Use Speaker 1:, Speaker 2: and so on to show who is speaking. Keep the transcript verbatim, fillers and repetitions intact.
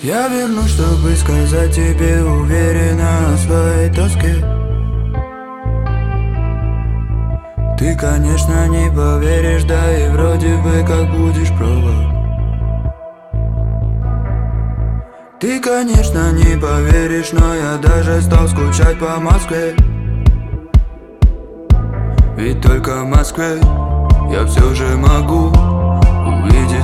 Speaker 1: Я вернусь, чтобы сказать тебе уверенно о своей тоске. Ты, конечно, не поверишь, да и вроде бы как будешь права. Ты, конечно, не поверишь, но я даже стал скучать по Москве. Ведь только в Москве я все же могу увидеть